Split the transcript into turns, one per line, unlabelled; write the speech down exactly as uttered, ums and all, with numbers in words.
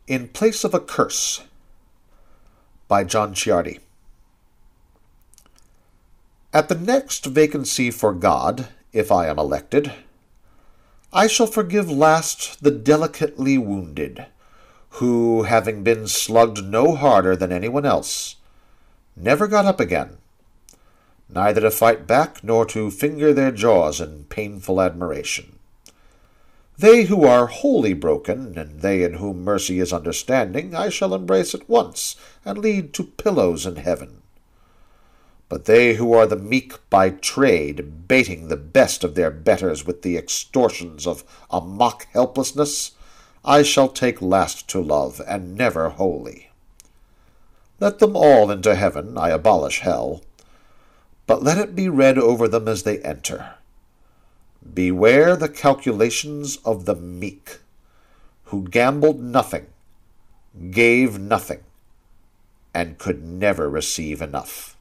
In Place of a Curse by John Ciardi. At the next vacancy for God, if I am elected, I shall forgive last the delicately wounded, who, having been slugged no harder than anyone else, never got up again, neither to fight back nor to finger their jaws in painful admiration. They who are wholly broken, and they in whom mercy is understanding, I shall embrace at once, and lead to pillows in heaven. But they who are the meek by trade, baiting the best of their betters with the extortions of a mock helplessness, I shall take last to love, and never wholly. Let them all into heaven, I abolish hell, but let it be read over them as they enter. Beware the calculations of the meek, who gambled nothing, gave nothing, and could never receive enough.